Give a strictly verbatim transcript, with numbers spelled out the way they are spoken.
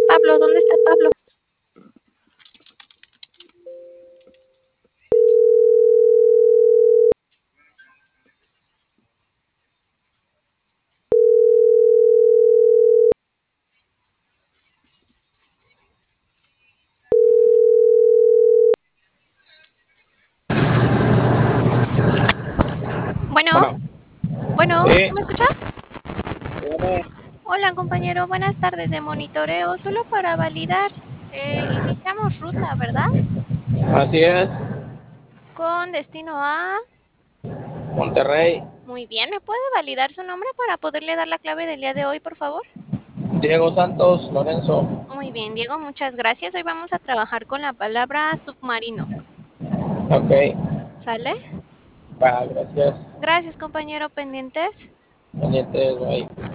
Pablo? ¿Dónde está Pablo? Bueno, Bueno, bueno, ¿sí sí, me escucha? dígame. Hola, compañero, buenas tardes de monitoreo, solo para validar. Eh, iniciamos ruta, ¿verdad? Así es, Con destino a... Monterrey. Muy bien, ¿me puede validar su nombre para poderle dar la clave del día de hoy, por favor? Diego Santos Lorenzo. Muy bien, Diego, muchas gracias. Hoy vamos a trabajar con la palabra submarino. Ok, ¿Sale? va, gracias. Gracias, compañero, pendientes. Pendientes, ahí.